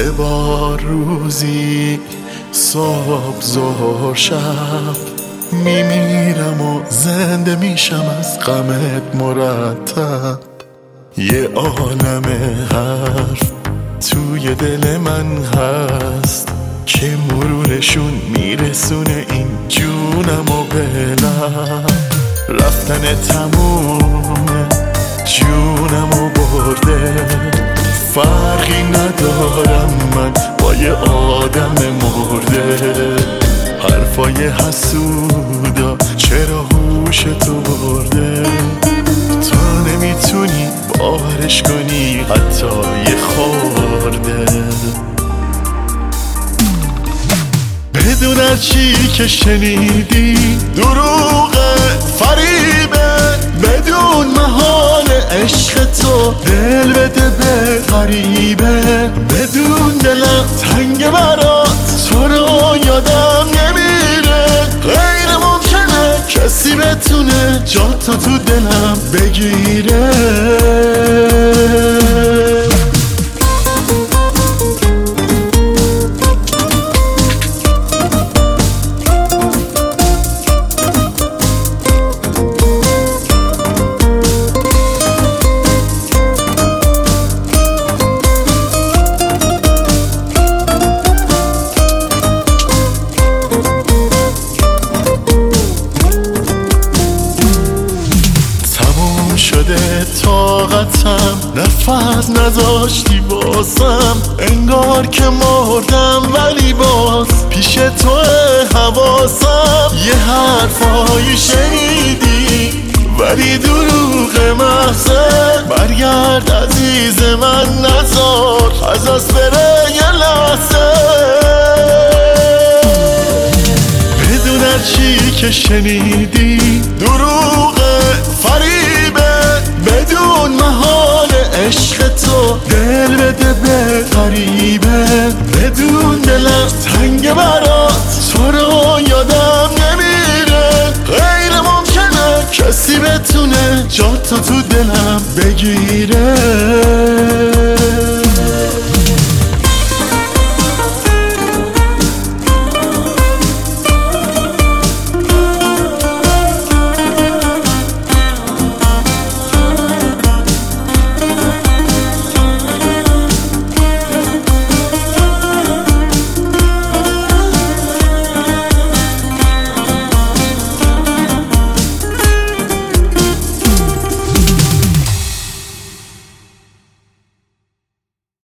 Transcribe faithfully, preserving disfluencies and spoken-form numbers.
سه بار روزی صبح ظهر شب میمیرم و زنده میشم از غمت مرتب. یه عالم حرف توی دل من هست که مرورشون میرسونه این جونم و بلم. رفتن تمومه جونم و برده، فرقی ندارم من با یه آدم مرده. حرفای حسودا چرا هوش تو برده، تو نمیتونی باورش کنی حتی یه خورده. بدون از چی که شنیدی دروغه فریبه، بدون محال عشق تو دل بده به غریبه. بدون دلم تنگ برات تو رو یادم نمیره، غیر ممکنه کسی بتونه جا تو تو دلم بگیره. شده طاقتم، نفس نذاشتی واسم، انگار که مردم ولی باز پیش تو حواسم. یه حرفایی شنیدی ولی دروغ محضه، برگرد عزیز من نذار از دست بره یه لحظه. بدون از چی که شنیدی دروغه فریبه، بدون محال عشق تو دل بده به غریبه. بدون دلم تنگ برات تو رو یادم نمیره، غیر ممکنه کسی بتونه جا تو تو دلم بگیره.